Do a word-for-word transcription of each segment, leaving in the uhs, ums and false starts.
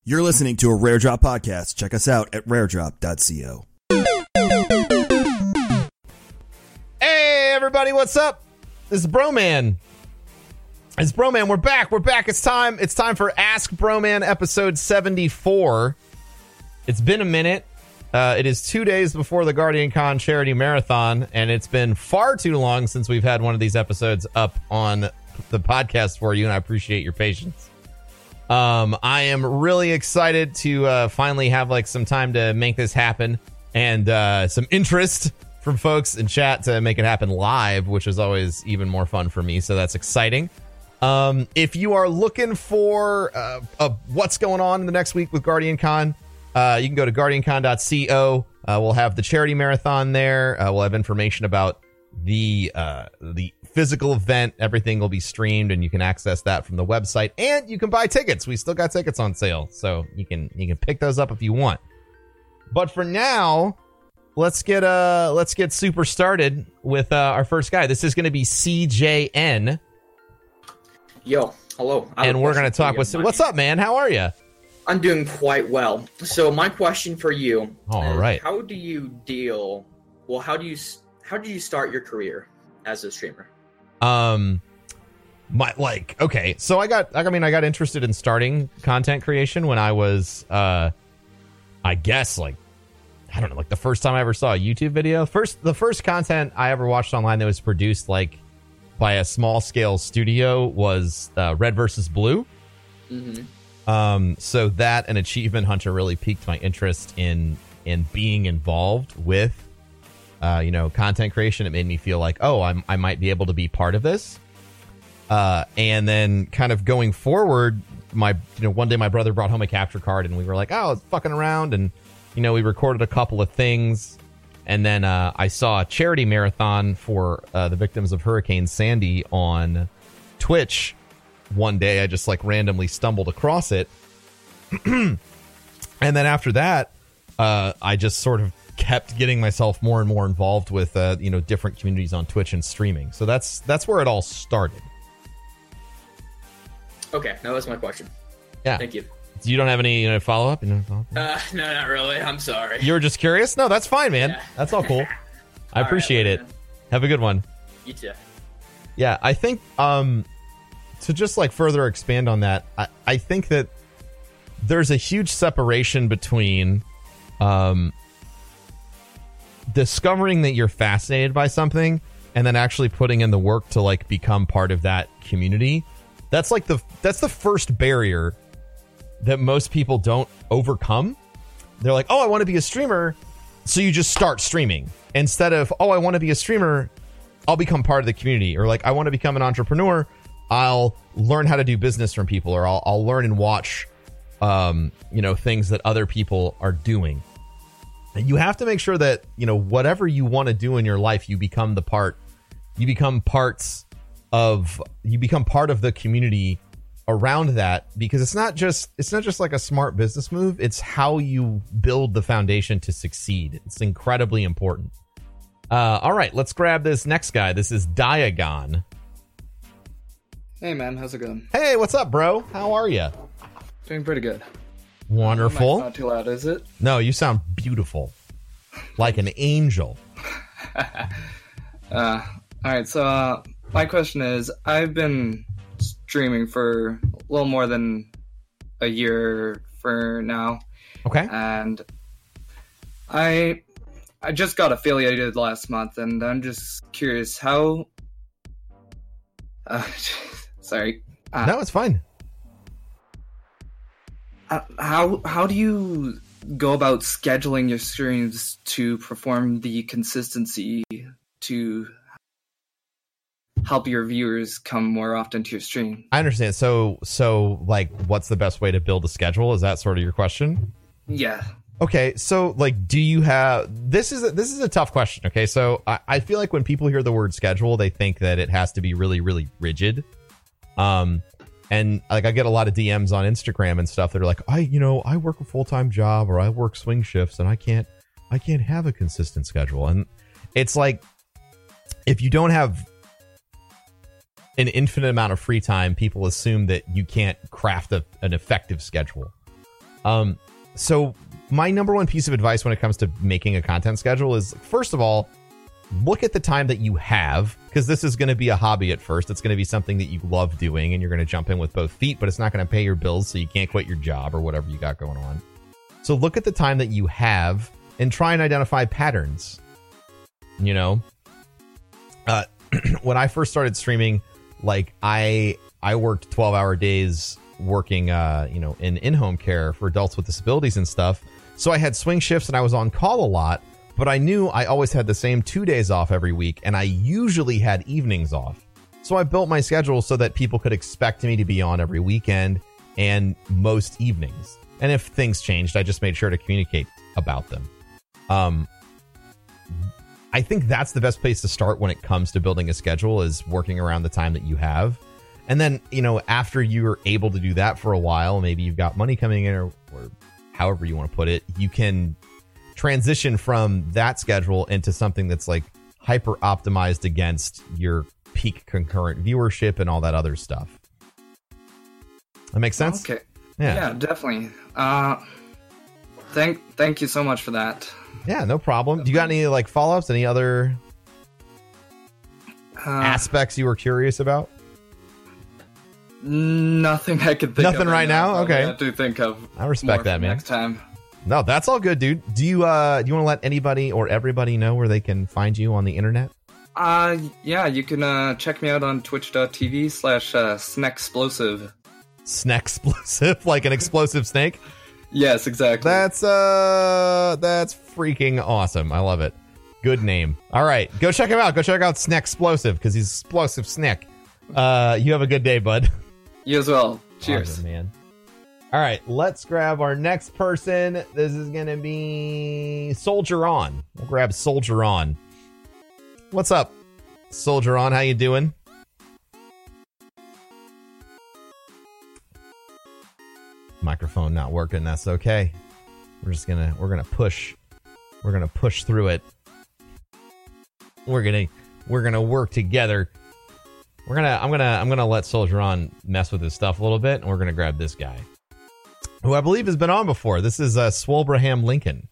You're listening to a Rare Drop podcast. Check us out at rare drop dot co. Hey, everybody, what's up? This is Broman. It's Broman. We're back. We're back. It's time. It's time for Ask Broman episode seventy-four. It's been a minute. Uh, it is two days before the Guardian Con charity marathon, and it's been far too long since we've had one of these episodes up on the podcast for you, and I appreciate your patience. Um, I am really excited to uh, finally have like some time to make this happen, and uh, some interest from folks in chat to make it happen live, which is always even more fun for me. So that's exciting. Um, if you are looking for uh, uh, what's going on in the next week with Guardian Con, uh, you can go to guardian con dot co. Uh, we'll have the charity marathon there. Uh, we'll have information about the uh, the physical event. Everything will be streamed, and you can access that from the website. And you can buy tickets. We still got tickets on sale, so you can you can pick those up if you want. But for now, let's get uh let's get super started with uh, our first guy. This is going to be C J N. Yo, hello. And we're going to talk with... What's up, man? How are you? I'm doing quite well. So my question for you... All is, right. How do you deal... Well, how do you... How did you start your career as a streamer? Um, my like... Okay, so I got... I mean, I got interested in starting content creation when I was... Uh, I guess, like... I don't know, like the first time I ever saw a YouTube video. First, The first content I ever watched online that was produced, like... by a small scale studio was uh, Red versus Blue. Mm-hmm. Um, so that and Achievement Hunter really piqued my interest in in being involved with, uh, you know, content creation. It made me feel like, oh, I'm, I might be able to be part of this. Uh, and then kind of going forward, my you know one day my brother brought home a capture card and we were like, oh, it's fucking around, and you know we recorded a couple of things. And then uh, I saw a charity marathon for uh, the victims of Hurricane Sandy on Twitch one day. I just like randomly stumbled across it. And then after that, uh, I just sort of kept getting myself more and more involved with, uh, you know, different communities on Twitch and streaming. So that's that's where it all started. Okay, now that's my question. Yeah. Thank you. You don't have any you know, follow-up? You know, follow-up? Uh, no, not really. I'm sorry. You were just curious? No, that's fine, man. Yeah. That's all cool. I All appreciate right, it. man. Have a good one. You too. Yeah, I think um, to just like further expand on that, I, I think that there's a huge separation between um, discovering that you're fascinated by something and then actually putting in the work to like become part of that community. That's like the that's the first barrier that most people don't overcome. They're like, oh, I want to be a streamer. So you just start streaming instead of, oh, I want to be a streamer. I'll become part of the community. Or like, I want to become an entrepreneur. I'll learn how to do business from people, or I'll, I'll learn and watch, um, you know, things that other people are doing. And you have to make sure that, you know, whatever you want to do in your life, you become the part, you become parts of, you become part of the community around that, because it's not just it's not just like a smart business move. It's how you build the foundation to succeed. It's incredibly important. Uh, all right, let's grab this next guy. This is Diagon. Hey man, how's it going? Hey, what's up, bro? How are you? Doing pretty good. Wonderful. Not too loud, is it? No, you sound beautiful, like an angel. uh, all right, so uh, my question is, I've been streaming for a little more than a year for now. Okay. And I I just got affiliated last month, and I'm just curious how uh, sorry. Uh, No, it's fine. uh, how how do you go about scheduling your streams to perform the consistency to help your viewers come more often to your stream? I understand. So, so like, what's the best way to build a schedule? Is that sort of your question? Yeah. Okay, so like, do you have this is a, this is a tough question. Okay, so I, I feel like when people hear the word schedule, they think that it has to be really, really rigid. Um, and like I get a lot of D Ms on Instagram and stuff that are like, I, you know, I work a full time job or I work swing shifts and I can't, I can't have a consistent schedule. And it's like, if you don't have an infinite amount of free time, people assume that you can't craft a, an effective schedule. Um, so my number one piece of advice when it comes to making a content schedule is, first of all, look at the time that you have, because this is going to be a hobby at first. It's going to be something that you love doing, and you're going to jump in with both feet, but it's not going to pay your bills, so you can't quit your job or whatever you got going on. So look at the time that you have and try and identify patterns. You know, uh, when I first started streaming, like I I worked twelve hour days working, uh, you know, in in-home care for adults with disabilities and stuff. So I had swing shifts and I was on call a lot, but I knew I always had the same two days off every week, and I usually had evenings off. So I built my schedule so that people could expect me to be on every weekend and most evenings. And if things changed, I just made sure to communicate about them. Um, I think that's the best place to start when it comes to building a schedule, is working around the time that you have. And then, you know, after you're able to do that for a while, maybe you've got money coming in, or, or however you want to put it, you can transition from that schedule into something that's like hyper optimized against your peak concurrent viewership and all that other stuff. That makes sense? Okay. Yeah, yeah definitely. Uh, thank, thank you so much for that. Yeah, no problem. Do you got any like follow-ups? Any other uh, aspects you were curious about? Nothing I can think Nothing of. right now? Probably Okay. I have to think of. I respect more that, for man. Next time. No, that's all good, dude. Do you uh do you want to let anybody or everybody know where they can find you on the internet? Uh, yeah, you can uh, check me out on twitch.tv slash uh, Snexplosive. Snexplosive, like an explosive snake? Yes, exactly. That's uh that's freaking awesome. I love it. Good name. All right, go check him out. Go check out Snexplosive, because he's explosive Snick. Uh, you have a good day, bud. You as well. Cheers. Awesome, man. All right, let's grab our next person. This is going to be Soldier On. We'll grab Soldier On. What's up, Soldier On? How you doing? Microphone not working. That's okay. We're just gonna we're gonna push. We're gonna push through it. We're gonna we're gonna work together. We're gonna I'm gonna I'm gonna let Soldier On mess with his stuff a little bit, and we're gonna grab this guy, who I believe has been on before. This is uh, Swolbraham Lincoln.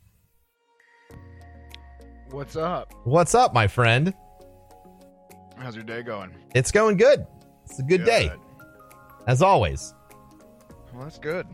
What's up? What's up, my friend? How's your day going? It's going good. It's a good, Good. day, as always. Well, that's good.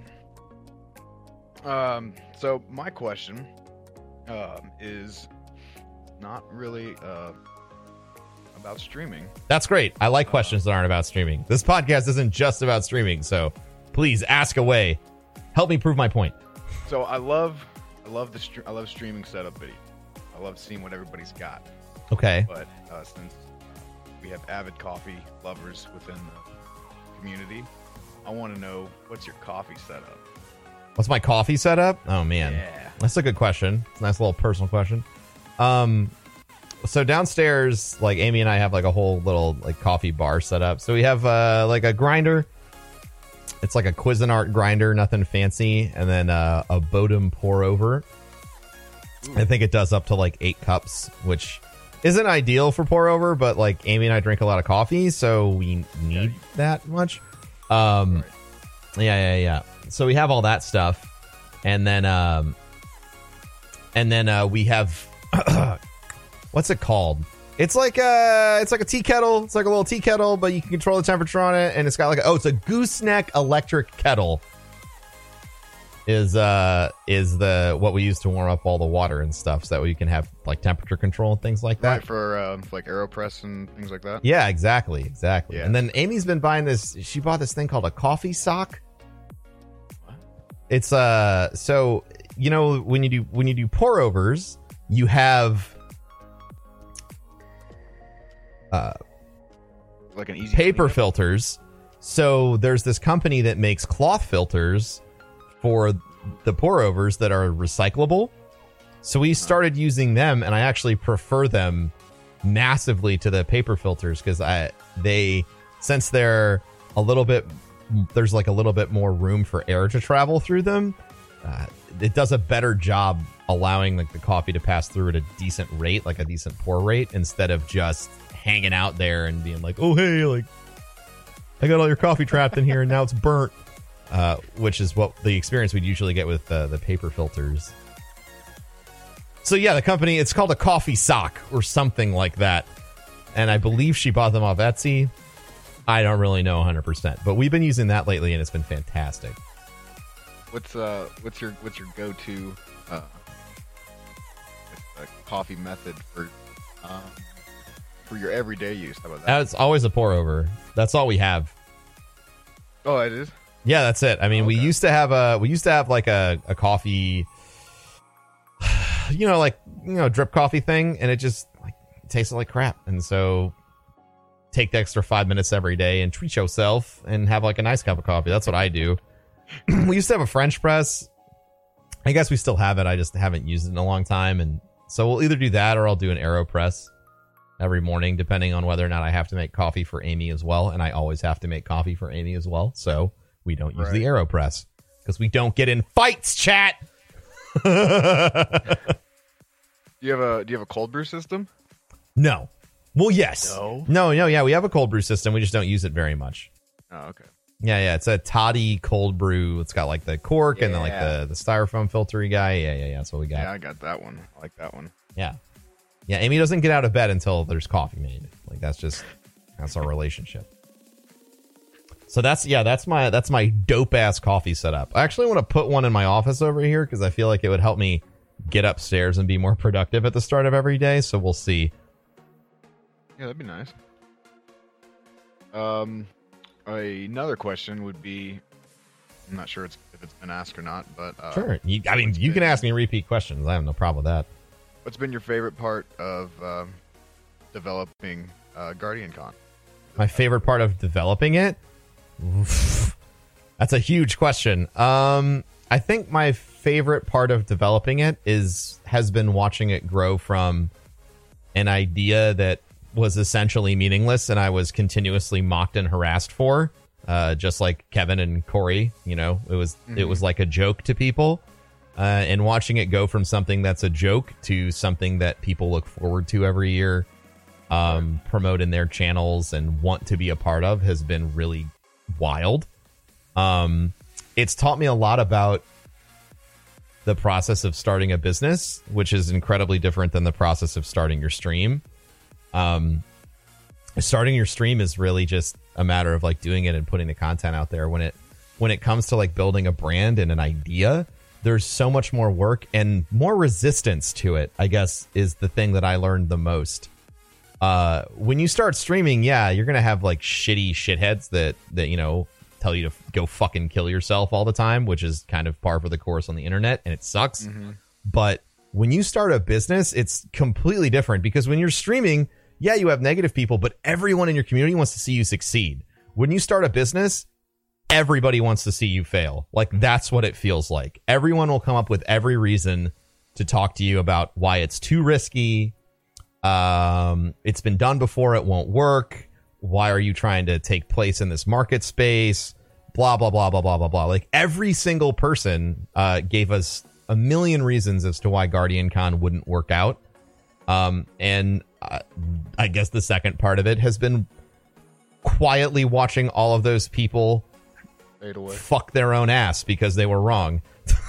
Um, so my question um, is not really uh, about streaming. That's great. I like questions that aren't about streaming. This podcast isn't just about streaming, so please ask away. Help me prove my point. So I love, I love the str- I love streaming setup video. I love seeing what everybody's got. Okay. But uh, since we have avid coffee lovers within the community, I want to know, what's your coffee setup? What's my coffee setup? Oh, man. Yeah. That's a good question. It's a nice little personal question. Um, so downstairs, like Amy and I have like a whole little like coffee bar set up. So we have uh, like a grinder. It's like a Cuisinart grinder, nothing fancy. And then uh, a Bodum pour over. Ooh. I think it does up to like eight cups, which isn't ideal for pour over, but like Amy and I drink a lot of coffee, so we need okay. that much. Um, right. yeah, yeah, yeah. So we have all that stuff, and then, um, and then uh, we have what's it called? It's like a, it's like a tea kettle. It's like a little tea kettle, but you can control the temperature on it, and it's got like a, oh, it's a gooseneck electric kettle. Is uh is the what we use to warm up all the water and stuff, so that way you can have like temperature control and things like that. Right, for uh, like AeroPress and things like that. Yeah, exactly, exactly. Yeah. And then Amy's been buying this. She bought this thing called a coffee sock. What? It's uh so you know when you do when you do pour overs, you have uh like an easy paper cleanup? filters. So there's this company that makes cloth filters for the pour overs that are recyclable. So we started using them, and I actually prefer them massively to the paper filters, because I they since they're a little bit there's like a little bit more room for air to travel through them. Uh, it does a better job allowing like the coffee to pass through at a decent rate, like a decent pour rate, instead of just hanging out there and being like, oh hey, like I got all your coffee trapped in here and now it's burnt. uh, which is what the experience we'd usually get with uh, the paper filters. So yeah, the company, it's called a Coffee Sock or something like that. And I believe she bought them off Etsy. I don't really know one hundred percent, but we've been using that lately, and it's been fantastic. What's uh what's your what's your go-to uh, uh coffee method for um for your everyday use? How about that? Uh, it's always a pour over. That's all we have. Oh, it is. Yeah, that's it. I mean, Okay. we used to have a we used to have like a, a coffee, you know, like you know, drip coffee thing, and it just like tasted like crap. And so, take the extra five minutes every day and treat yourself and have like a nice cup of coffee. That's what I do. We used to have a French press. I guess we still have it. I just haven't used it in a long time, and so we'll either do that or I'll do an AeroPress every morning, depending on whether or not I have to make coffee for Amy as well. And I always have to make coffee for Amy as well, so we don't use Right. the AeroPress because we don't get in fights, chat. Do you have a do you have a cold brew system? No. Well, yes. No? No, no, yeah, we have a cold brew system. We just don't use it very much. Oh, okay. Yeah, yeah, it's a Toddy cold brew. It's got like the cork and then like Yeah. the, the styrofoam filtery guy. Yeah, yeah, yeah. That's what we got. Yeah, I got that one. I like that one. Yeah. Yeah, Amy doesn't get out of bed until there's coffee made. Like that's just that's our relationship. So that's yeah, that's my that's my dope ass coffee setup. I actually want to put one in my office over here because I feel like it would help me get upstairs and be more productive at the start of every day. So we'll see. Yeah, that'd be nice. Um, another question would be, I'm not sure it's, if it's been asked or not, but uh, Sure. You, I mean, what's you can been- ask me repeat questions. I have no problem with that. What's been your favorite part of um, developing uh, Guardian Con? My favorite part of developing it? Oof. That's a huge question. Um, I think my favorite part of developing it is has been watching it grow from an idea that was essentially meaningless and I was continuously mocked and harassed for, uh, just like Kevin and Corey. You know, it was it was like a joke to people. Uh, and watching it go from something that's a joke to something that people look forward to every year, um, promote in their channels and want to be a part of has been really wild. Um, it's taught me a lot about the process of starting a business, which is incredibly different than the process of starting your stream. Um, starting your stream is really just a matter of like doing it and putting the content out there. When it when it comes to like building a brand and an idea, there's so much more work and more resistance to it, I guess, is the thing that I learned the most. Uh, when you start streaming, yeah, you're going to have like shitty shitheads that, that, you know, tell you to f- go fucking kill yourself all the time, which is kind of par for the course on the internet, and it sucks. Mm-hmm. But when you start a business, it's completely different because when you're streaming, yeah, you have negative people, but everyone in your community wants to see you succeed. When you start a business, everybody wants to see you fail. Like, that's what it feels like. Everyone will come up with every reason to talk to you about why it's too risky. Um, it's been done before. It won't work. Why are you trying to take place in this market space? Blah, blah, blah, blah, blah, blah, blah. Like, every single person uh, gave us a million reasons as to why Guardian Con wouldn't work out. Um, and uh, I guess the second part of it has been quietly watching all of those people Fade away. fuck their own ass because they were wrong.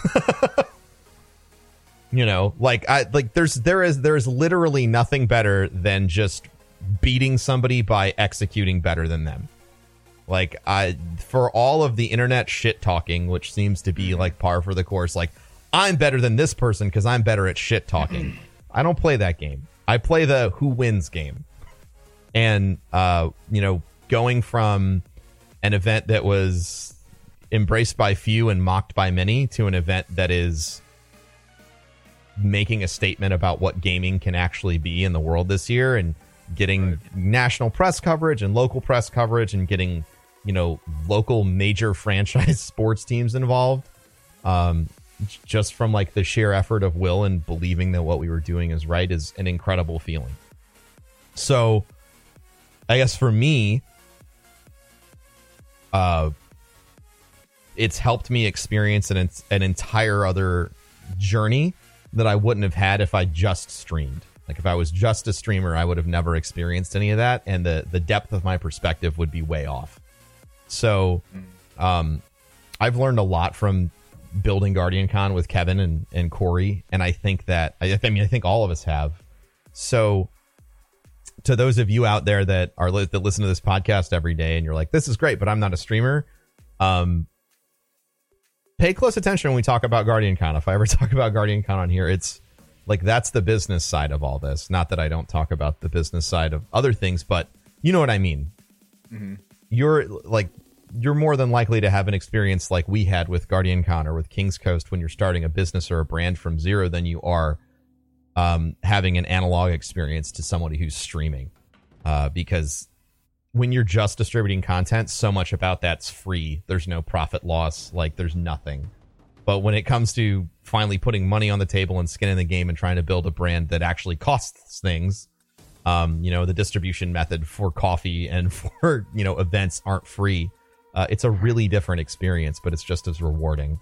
You know, like I like there's there is there's literally nothing better than just beating somebody by executing better than them. Like I for all of the internet shit talking, which seems to be like par for the course, like I'm better than this person because I'm better at shit talking. I don't play that game. I play the who wins game. And uh, you know, going from an event that was embraced by few and mocked by many to an event that is making a statement about what gaming can actually be in the world this year and getting Right. national press coverage and local press coverage and getting, you know, local major franchise sports teams involved. Um, just from like the sheer effort of will and believing that what we were doing is right is an incredible feeling. So I guess for me, uh, it's helped me experience an, an entire other journey that I wouldn't have had if I just streamed. Like if I was just a streamer, I would have never experienced any of that, and the the depth of my perspective would be way off. So, um, I've learned a lot from building Guardian Con with Kevin and, and Corey, and I think that I, I mean I think all of us have. So to those of you out there that are that listen to this podcast every day and you're like, this is great, but I'm not a streamer, um pay close attention when we talk about Guardian Con. If I ever talk about Guardian Con on here, it's like that's the business side of all this. Not that I don't talk about the business side of other things, but you know what I mean. Mm-hmm. You're like you're more than likely to have an experience like we had with Guardian Con or with King's Coast when you're starting a business or a brand from zero than you are um, having an analog experience to somebody who's streaming. Uh, because when you're just distributing content, so much about that's free. There's no profit loss. Like, there's nothing. But when it comes to finally putting money on the table and skin in the game and trying to build a brand that actually costs things, um, you know, the distribution method for coffee and for, you know, events aren't free. Uh, it's a really different experience, but it's just as rewarding.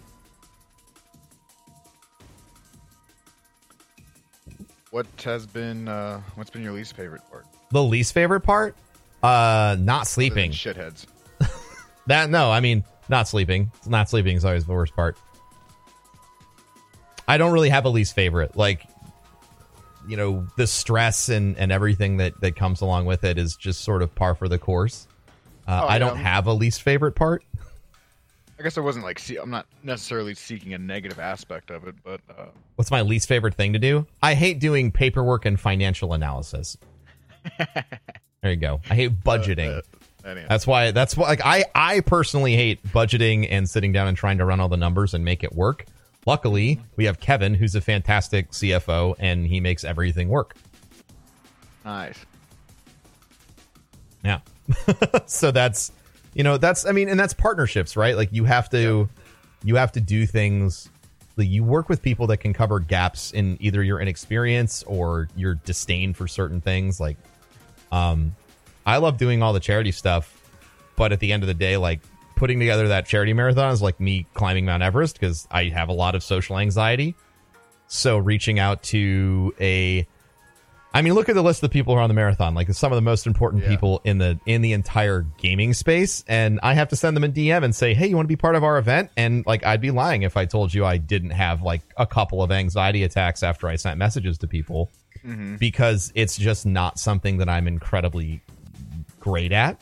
What has been, uh, what's been your least favorite part? The least favorite part? Uh, not sleeping. Shitheads. That, no, I mean, not sleeping. Not sleeping is always the worst part. I don't really have a least favorite. Like, you know, the stress and, and everything that, that comes along with it is just sort of par for the course. Uh, oh, I yeah. don't have a least favorite part. I guess I wasn't like, see, I'm not necessarily seeking a negative aspect of it, but uh... what's my least favorite thing to do? I hate doing paperwork and financial analysis. There you go. I hate budgeting. Uh, uh, anyway. That's why. That's why. Like I, I personally hate budgeting and sitting down and trying to run all the numbers and make it work. Luckily, we have Kevin, who's a fantastic C F O, and he makes everything work. Nice. Yeah. So that's, you know, that's, I mean, and that's partnerships, right? Like you have to, yep. you have to do things. Like you work with people that can cover gaps in either your inexperience or your disdain for certain things. Like, um, I love doing all the charity stuff, but at the end of the day, like putting together that charity marathon is like me climbing Mount Everest because I have a lot of social anxiety. So reaching out to a, I mean, look at the list of the people who are on the marathon. Like, some of the most important yeah. people in the in the entire gaming space, and I have to send them a D M and say, "Hey, you want to be part of our event?" And like, I'd be lying if I told you I didn't have like a couple of anxiety attacks after I sent messages to people, mm-hmm. because it's just not something that I'm incredibly great at.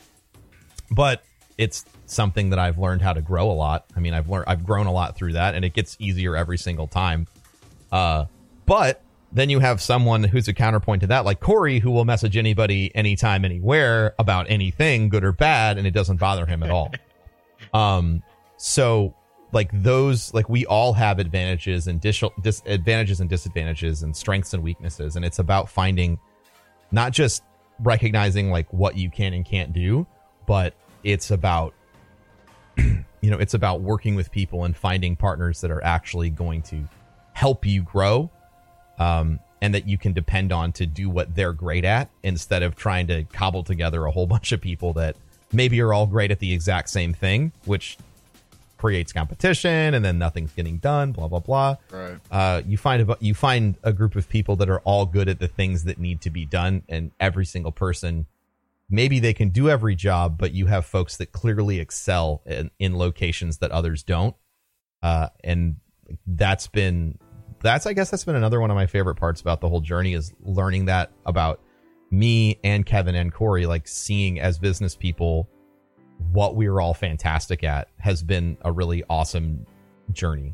But it's something that I've learned how to grow a lot. I mean, I've learned I've grown a lot through that, and it gets easier every single time. Uh, but then you have someone who's a counterpoint to that, like Corey, who will message anybody, anytime, anywhere about anything, good or bad, and it doesn't bother him at all. um, so like those, like we all have advantages and dis- disadvantages and disadvantages and strengths and weaknesses, and it's about finding, not just recognizing like what you can and can't do, but it's about, you know, it's about working with people and finding partners that are actually going to help you grow. Um, and that you can depend on to do what they're great at, instead of trying to cobble together a whole bunch of people that maybe are all great at the exact same thing, which creates competition, and then nothing's getting done, blah, blah, blah. Right. Uh, you find a, you find a group of people that are all good at the things that need to be done, and every single person, maybe they can do every job, but you have folks that clearly excel in, in locations that others don't. Uh, and that's been... That's, I guess that's been another one of my favorite parts about the whole journey, is learning that about me and Kevin and Corey, like seeing as business people what we were all fantastic at has been a really awesome journey.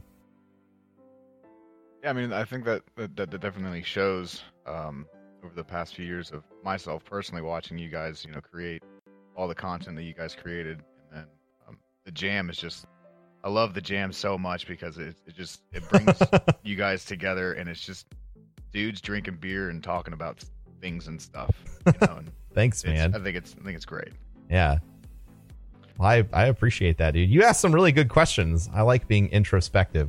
Yeah, I mean, I think that that, that definitely shows um, over the past few years of myself personally watching you guys, you know, create all the content that you guys created. And then um, the jam is just... I love the jam so much because it, it just it brings you guys together, and it's just dudes drinking beer and talking about things and stuff. You know, and thanks, man. I think it's I think it's great. Yeah, I I appreciate that, dude. You asked some really good questions. I like being introspective.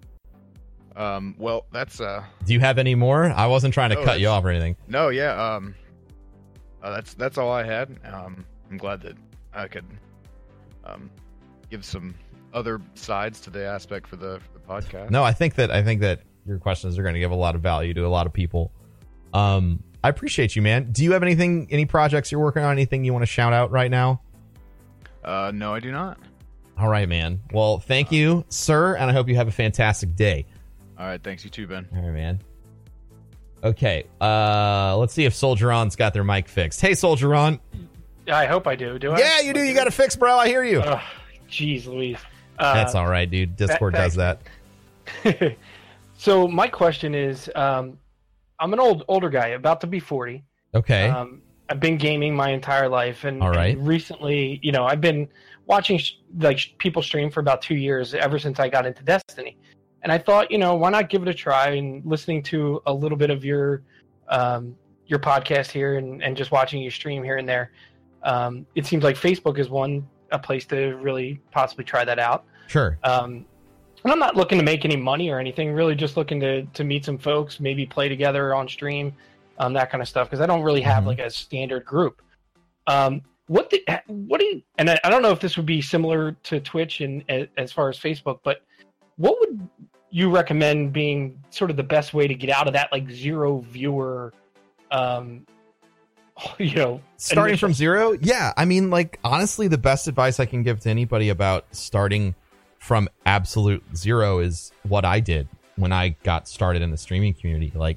Um, well, that's. Uh, Do you have any more? I wasn't trying to no, cut you off or anything. No, yeah. Um, uh, that's that's all I had. Um, I'm glad that I could um give some other sides to the aspect for the, for the podcast. No, I think that I think that your questions are going to give a lot of value to a lot of people. Um, I appreciate you, man. Do you have anything, any projects you're working on? Anything you want to shout out right now? Uh, no, I do not. All right, man. Well, thank you, sir, and I hope you have a fantastic day. All right, thanks, you too, Ben. All right, man. Okay, uh, let's see if Soldier On's got their mic fixed. Hey, Soldier On. I hope I do. Do I? Yeah, you do. You got it fixed, bro. I hear you. Oh, jeez, Louise. Uh, That's all right, dude. Discord that, does that. So my question is, um, I'm an old older guy, about to be forty. Okay. Um, I've been gaming my entire life, and, all right. and recently, you know, I've been watching sh- like sh- people stream for about two years, ever since I got into Destiny. And I thought, you know, why not give it a try? And listening to a little bit of your um, your podcast here, and, and just watching you stream here and there, um, it seems like Facebook is one a place to really possibly try that out. Sure. Um, and I'm not looking to make any money or anything. Really, just looking to to meet some folks, maybe play together on stream, um, that kind of stuff. Because I don't really have Mhm. like a standard group. Um, what the, what do you? And I, I don't know if this would be similar to Twitch and as far as Facebook, but what would you recommend being sort of the best way to get out of that like zero viewer, um, you know, starting initial- from zero? Yeah, I mean, like, honestly, the best advice I can give to anybody about starting from absolute zero is what I did when I got started in the streaming community. Like,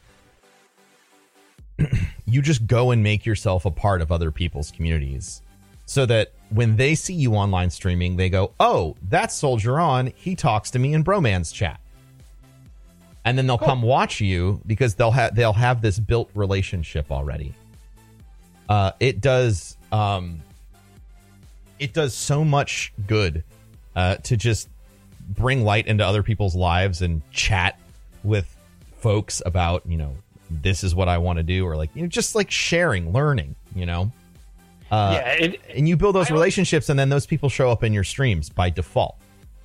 you just go and make yourself a part of other people's communities, so that when they see you online streaming, they go, oh, that's Soldier On. He talks to me in Broman's chat. And then they'll Cool. come watch you because they'll have they'll have this built relationship already. Uh, it does um, it does so much good uh, to just bring light into other people's lives and chat with folks about, you know, this is what I want to do, or like, you know, just like sharing, learning, you know. Uh, yeah, it, and you build those I- relationships, and then those people show up in your streams by default.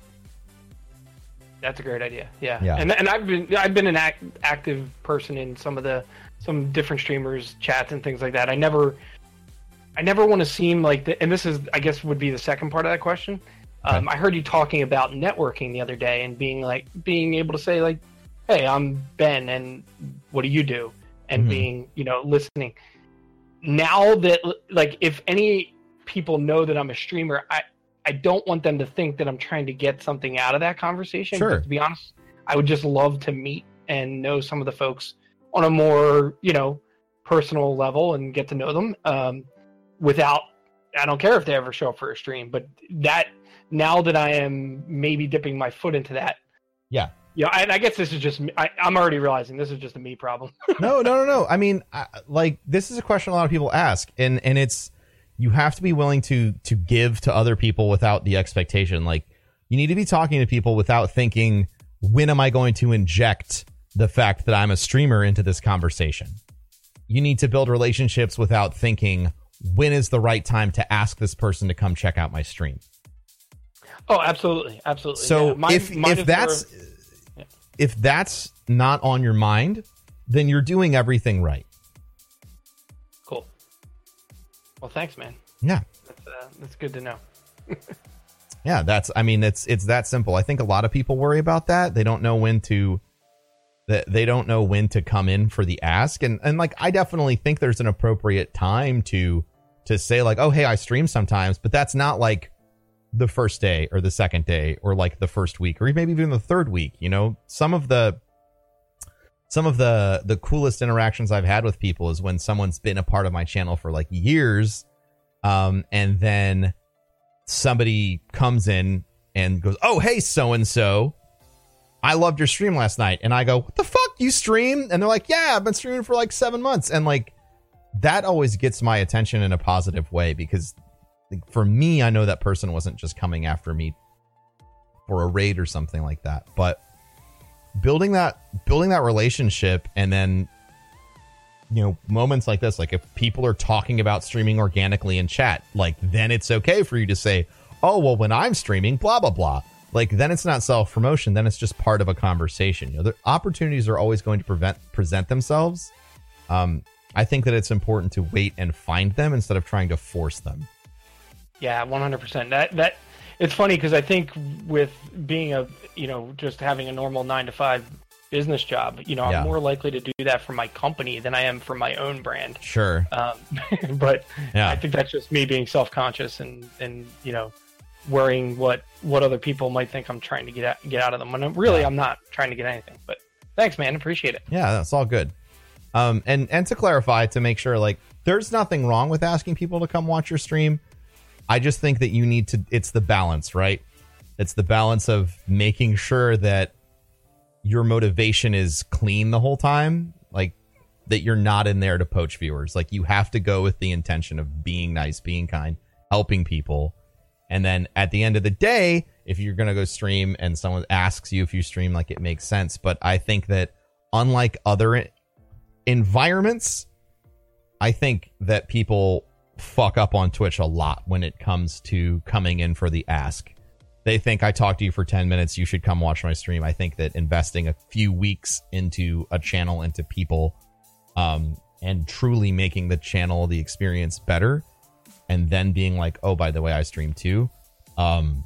That's a great idea. Yeah. Yeah. And and I've been I've been an act, active person in some of the some different streamers chats and things like that. I never I never want to seem like the, and this is I guess would be the second part of that question. Um, I heard you talking about networking the other day and being like being able to say like, "Hey, I'm Ben, and what do you do?" and Mhm. being, you know, listening. Now that like if any people know that I'm a streamer, I I don't want them to think that I'm trying to get something out of that conversation. Sure. But to be honest, I would just love to meet and know some of the folks on a more, you know, personal level and get to know them um, without, I don't care if they ever show up for a stream, but that now that I am maybe dipping my foot into that. Yeah. Yeah. And I guess this is just, me, I, I'm already realizing this is just a me problem. no, no, no, no. I mean, I, like, this is a question a lot of people ask, and and it's, you have to be willing to to give to other people without the expectation. Like, you need to be talking to people without thinking, when am I going to inject the fact that I'm a streamer into this conversation? You need to build relationships without thinking, when is the right time to ask this person to come check out my stream? Oh, absolutely. Absolutely. So yeah. Mine- if mine if is that's more- yeah. if that's not on your mind, then you're doing everything right. Cool. Well, thanks, man. Yeah. That's, uh, that's good to know. Yeah, that's, I mean, it's it's that simple. I think a lot of people worry about that. They don't know when to that they don't know when to come in for the ask. And and like, I definitely think there's an appropriate time to to say like, oh, hey, I stream sometimes, but that's not like the first day or the second day or like the first week or maybe even the third week. You know, some of the some of the the coolest interactions I've had with people is when someone's been a part of my channel for like years, um, and then somebody comes in and goes, oh, hey, so-and-so, I loved your stream last night. And I go, what the fuck, you stream? And they're like, yeah, I've been streaming for like seven months. And like, that always gets my attention in a positive way, because like, for me, I know that person wasn't just coming after me for a raid or something like that. But building that building that relationship, and then, you know, moments like this, like if people are talking about streaming organically in chat, like then it's okay for you to say, oh, well, when I'm streaming, blah, blah, blah. Like, then it's not self-promotion. Then it's just part of a conversation. You know, the opportunities are always going to prevent, present themselves. Um, I think that it's important to wait and find them instead of trying to force them. Yeah, one hundred percent. That that it's funny because I think with being a, you know, just having a normal nine to five business job, you know, Yeah. I'm more likely to do that for my company than I am for my own brand. Sure. Um, but Yeah. I think that's just me being self-conscious and, and, you know, worrying what what other people might think I'm trying to get out, get out of them. When I'm, really, Yeah. I'm not trying to get anything. But thanks, man. Appreciate it. Yeah, that's all good. Um, and and to clarify, to make sure, like, there's nothing wrong with asking people to come watch your stream. I just think that you need to. It's the balance, right? It's the balance of making sure that your motivation is clean the whole time, like that you're not in there to poach viewers. Like, you have to go with the intention of being nice, being kind, helping people. And then at the end of the day, if you're going to go stream and someone asks you if you stream, like, it makes sense. But I think that unlike other environments, I think that people fuck up on Twitch a lot when it comes to coming in for the ask. They think, I talked to you for ten minutes, you should come watch my stream. I think that investing a few weeks into a channel, into people, um, and truly making the channel, the experience better, and then being like, oh, by the way, I stream too. Um,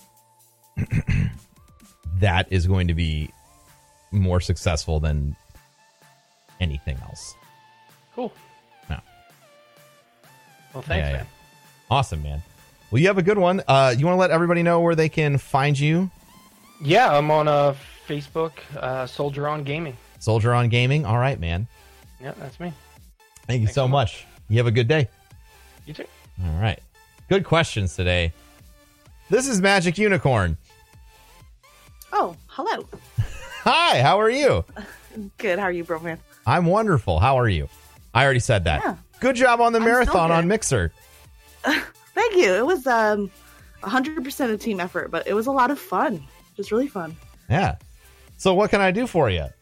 that is going to be more successful than anything else. Cool. Yeah. Well, thanks, Yeah, yeah. man. Awesome, man. Well, you have a good one. Uh, you want to let everybody know where they can find you? Yeah, I'm on uh, Facebook, uh, Soldier on Gaming. Soldier on Gaming. All right, man. Yeah, that's me. Thank you Thanks so so much. You have a good day. You too. All right. Good questions today. This is Magic Unicorn. Oh, hello. Hi, how are you? Good. How are you, bro, man? I'm wonderful. How are you? I already said that. Yeah. Good job on the I'm still marathon good. on Mixer. Thank you. It was um one hundred percent a team effort, but it was a lot of fun. It was really fun. Yeah. So what can I do for you?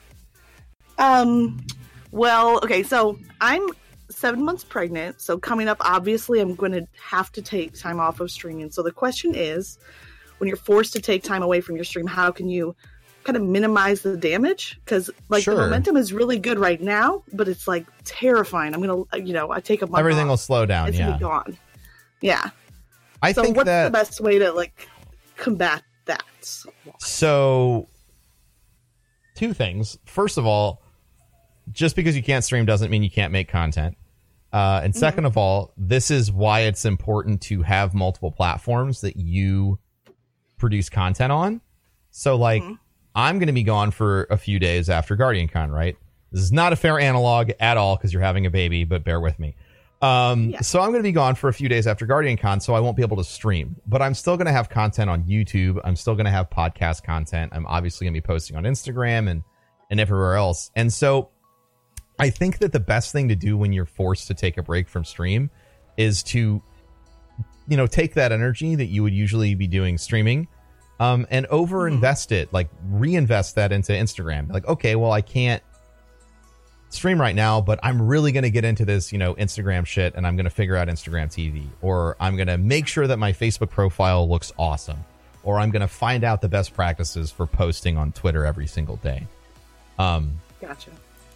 Um, well, okay, so I'm seven months pregnant, so coming up, obviously, I'm going to have to take time off of streaming. So the question is, when you're forced to take time away from your stream, how can you kind of minimize the damage? Because, like, Sure. the momentum is really good right now, but it's, like, terrifying. I'm going to, you know, I take a month Everything off, will slow down. it's going to Yeah. be gone. Yeah. I So think what's that the best way to, like, combat that? So, two things. First of all, just because you can't stream doesn't mean you can't make content. Uh, and second of all, this is why it's important to have multiple platforms that you produce content on. So, like, Mhm. I'm going to be gone for a few days after GuardianCon, right? This is not a fair analog at all because you're having a baby, but bear with me. Um, Yeah. So I'm going to be gone for a few days after GuardianCon, so I won't be able to stream. But I'm still going to have content on YouTube. I'm still going to have podcast content. I'm obviously going to be posting on Instagram and, and everywhere else. And so I think that the best thing to do when you're forced to take a break from stream is to, you know, take that energy that you would usually be doing streaming, um, and overinvest it, like reinvest that into Instagram. Like, okay, well, I can't stream right now, but I'm really going to get into this, you know, Instagram shit, and I'm going to figure out Instagram T V, or I'm going to make sure that my Facebook profile looks awesome, or I'm going to find out the best practices for posting on Twitter every single day. Um, Gotcha.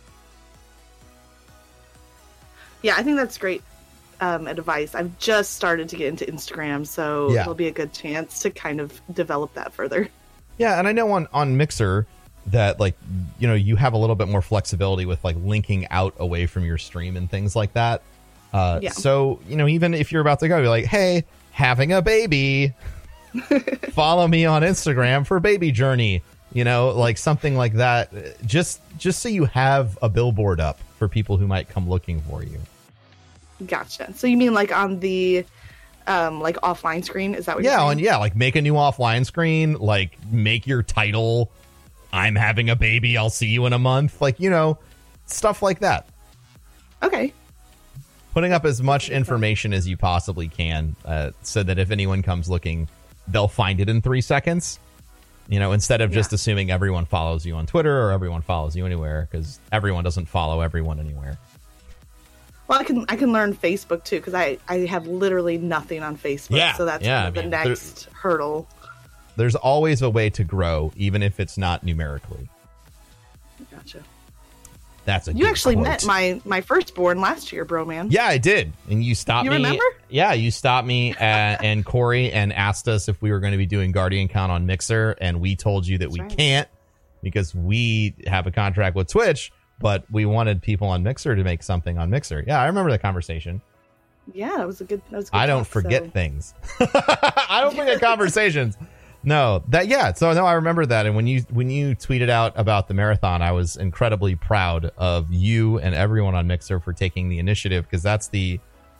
Yeah, I think that's great um, advice. I've just started to get into Instagram, so Yeah. it'll be a good chance to kind of develop that further. Yeah, and I know on, on Mixer that, like, you know, you have a little bit more flexibility with, like, linking out away from your stream and things like that. Uh, Yeah. So, you know, even if you're about to go, you're like, hey, having a baby, follow me on Instagram for baby journey. You know, like something like that. Just just so you have a billboard up for people who might come looking for you. Gotcha. So you mean like on the um, like offline screen? Is that what Yeah, you're and saying? yeah, like make a new offline screen, like make your title, I'm having a baby, I'll see you in a month. Like, you know, stuff like that. Okay. Putting up as much information as you possibly can, uh, so that if anyone comes looking, they'll find it in three seconds. You know, instead of just Yeah. assuming everyone follows you on Twitter or everyone follows you anywhere, because everyone doesn't follow everyone anywhere. Well, I can I can learn Facebook too because I, I have literally nothing on Facebook. Yeah, So that's yeah, kind of I mean, the there- next hurdle. There's always a way to grow, even if it's not numerically. Gotcha. That's a You good actually quote. met my my firstborn last year, bro, man. Yeah, I did. And you stopped You me. remember? Yeah, you stopped me uh, and Corey and asked us if we were going to be doing GuardianCon on Mixer, and we told you that That's we right. can't because we have a contract with Twitch, but we wanted people on Mixer to make something on Mixer. Yeah, I remember the conversation. Yeah, that was a good. That was a good I don't talk, forget so. things. I don't forget conversations. No, that yeah. So no, I remember that. And when you when you tweeted out about the marathon, I was incredibly proud of you and everyone on Mixer for taking the initiative, because that's the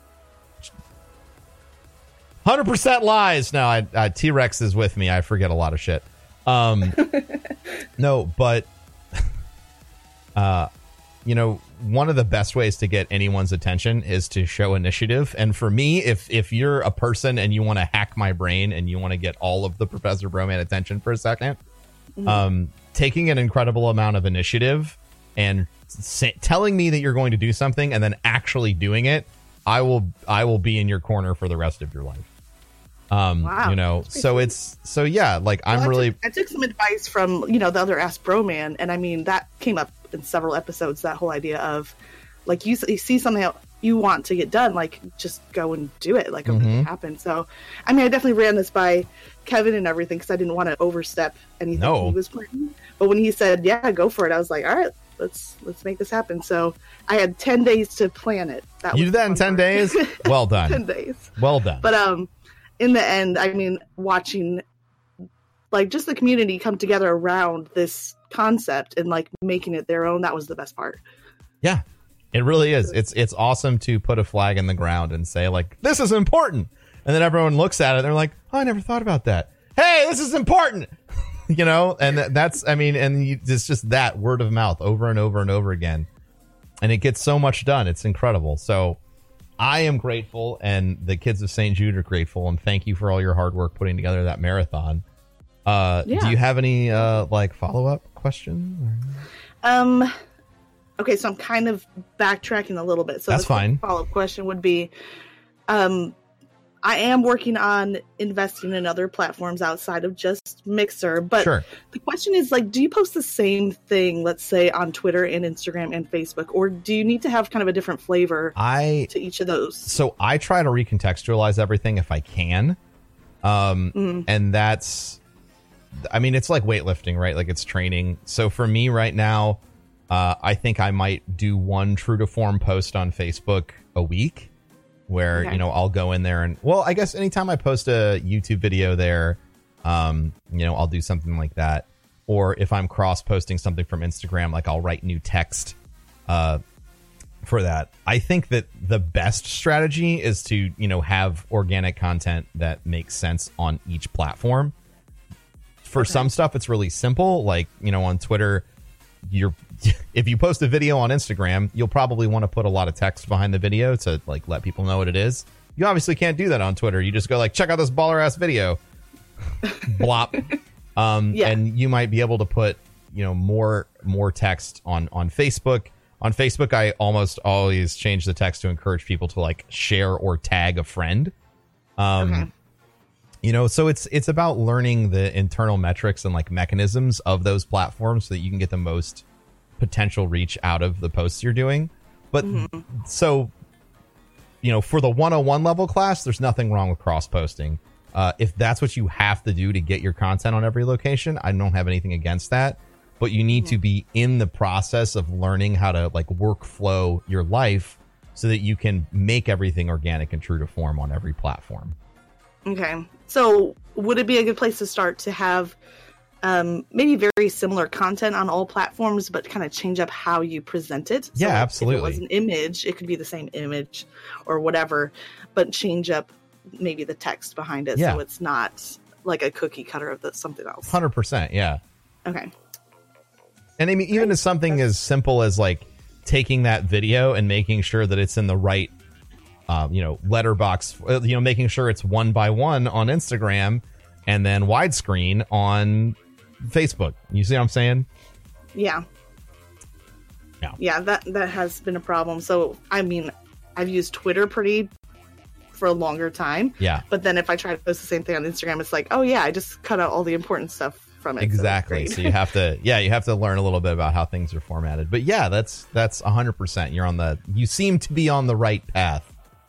one hundred percent lies. No, I, I, T-Rex is with me. I forget a lot of shit. Um, no, but uh, you know, one of the best ways to get anyone's attention is to show initiative. And for me, if if you're a person and you want to hack my brain and you want to get all of the Professor Broman attention for a second, mm-hmm. um, taking an incredible amount of initiative and say, telling me that you're going to do something and then actually doing it, I will I will be in your corner for the rest of your life. Um, wow. You know, so it's so yeah, like I'm well, I really. Took, I took some advice from you know the other Ask Broman, and I mean that came up in several episodes. That whole idea of like you, you see something that you want to get done, like just go and do it, like mm-hmm. it happen. So, I mean, I definitely ran this by Kevin and everything because I didn't want to overstep anything no. he was planning. But when he said, "Yeah, go for it," I was like, "All right, let's let's make this happen." So I had ten days to plan it. That you was did that in ten days? Well done. ten days. Well done. But um. in the end, I mean, watching like just the community come together around this concept and like making it their own, that was the best part. Yeah, it really is. It's it's awesome to put a flag in the ground and say like, this is important. And then everyone looks at it and they're like, oh, I never thought about that. Hey, this is important. You know, and that's, I mean, and you, it's just that word of mouth over and over and over again. And it gets so much done. It's incredible. So I am grateful, and the kids of Saint Jude are grateful, and thank you for all your hard work putting together that marathon. Uh, yeah. Do you have any uh, like follow up questions? Um, okay, so I'm kind of backtracking a little bit. So that's the fine. Follow up question would be, um, I am working on investing in other platforms outside of just Mixer, but sure. The question is like, do you post the same thing, let's say on Twitter and Instagram and Facebook, or do you need to have kind of a different flavor I, to each of those? So I try to recontextualize everything if I can. Um, mm. And that's, I mean, it's like weightlifting, right? Like it's training. So for me right now, uh, I think I might do one true to form post on Facebook a week. Where, okay. you know, I'll go in there and, well, I guess anytime I post a YouTube video there, um, you know, I'll do something like that. Or if I'm cross posting something from Instagram, like I'll write new text uh, for that. I think that the best strategy is to, you know, have organic content that makes sense on each platform. For okay. some stuff, it's really simple. Like, you know, on Twitter, you're if you post a video on Instagram, you'll probably want to put a lot of text behind the video to like let people know what it is. You obviously can't do that on Twitter. You just go like, check out this baller ass video. Blop. Um, yeah. And you might be able to put, you know, more more text on on Facebook. On Facebook, I almost always change the text to encourage people to like share or tag a friend. Um, okay. You know, so it's it's about learning the internal metrics and like mechanisms of those platforms so that you can get the most potential reach out of the posts you're doing. But mm-hmm. so, you know, for the one oh one level class, there's nothing wrong with cross posting. Uh, if that's what you have to do to get your content on every location, I don't have anything against that. But you need mm-hmm. to be in the process of learning how to like workflow your life so that you can make everything organic and true to form on every platform. Okay. So would it be a good place to start to have um, maybe very similar content on all platforms, but kind of change up how you present it? So yeah, like absolutely. If it was an image, it could be the same image or whatever, but change up maybe the text behind it yeah. so it's not like a cookie cutter of the, something else. one hundred percent, yeah. Okay. And I mean, even as something as simple as like taking that video and making sure that it's in the right Um, you know, letterbox, you know, making sure it's one by one on Instagram and then widescreen on Facebook. You see what I'm saying? Yeah. Yeah. Yeah, that, that has been a problem. So, I mean, I've used Twitter pretty for a longer time. Yeah. But then if I try to post the same thing on Instagram, it's like, oh, yeah, I just cut out all the important stuff from it. Exactly. So, so you have to, yeah, you have to learn a little bit about how things are formatted. But yeah, that's, that's one hundred percent. You're on the, you seem to be on the right path.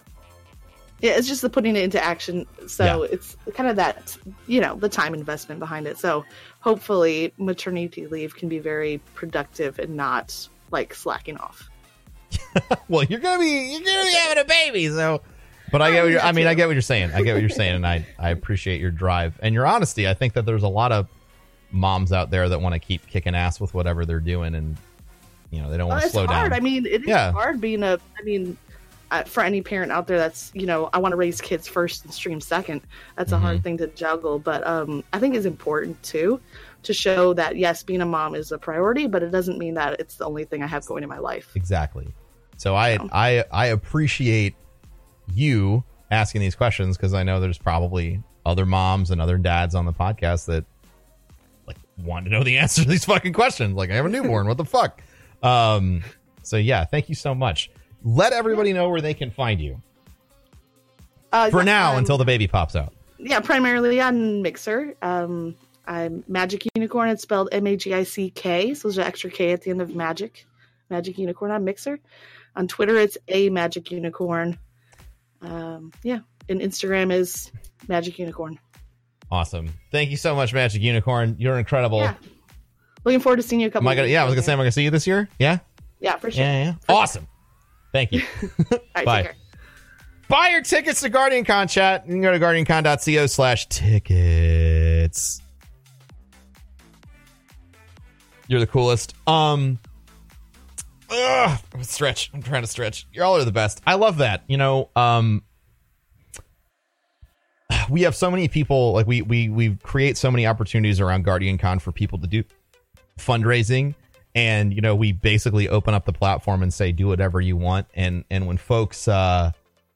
Yeah, it's just the putting it into action. So yeah. it's kind of that, you know, the time investment behind it. So hopefully maternity leave can be very productive and not like slacking off. Well, you're going to be, you're going to be having a baby. So But I get what you're, I mean, I get what you're saying. I get what you're saying, and I, I appreciate your drive and your honesty. I think that there's a lot of moms out there that want to keep kicking ass with whatever they're doing, and you know they don't want to it's slow hard. down. I mean, it is Yeah. hard being a. I mean, uh, for any parent out there that's you know, I want to raise kids first and stream second. That's a Mhm. hard thing to juggle, but um, I think it's important too to show that yes, being a mom is a priority, but it doesn't mean that it's the only thing I have going in my life. Exactly. So I I I appreciate you asking these questions because I know there's probably other moms and other dads on the podcast that like want to know the answer to these fucking questions. Like, I have a newborn. What the fuck? Um. So yeah, thank you so much. Let everybody know where they can find you Uh, for yeah, now um, until the baby pops out. Yeah, primarily on Mixer. Um, I'm Magic Unicorn. It's spelled M A G I C K. So there's an extra K at the end of Magic. Magic Unicorn on Mixer. On Twitter, it's a Magic Unicorn. Um, yeah, and Instagram is Magic Unicorn. Awesome. Thank you so much, Magic Unicorn. You're incredible. Yeah. Looking forward to seeing you a couple. Am I gonna, weeks yeah, I was ago. gonna say, am I gonna see you this year? Yeah. Yeah, for sure. Yeah, yeah. For Awesome. Thank you. All right, Bye. take care. Buy your tickets to Guardian Con chat. You can go to guardiancon.co slash tickets. You're the coolest. Um, ugh, stretch. I'm trying to stretch. Y'all are the best. I love that. You know, um, we have so many people, like we we we create so many opportunities around Guardian Con for people to do fundraising. And, you know, we basically open up the platform and say, do whatever you want. And and when folks uh,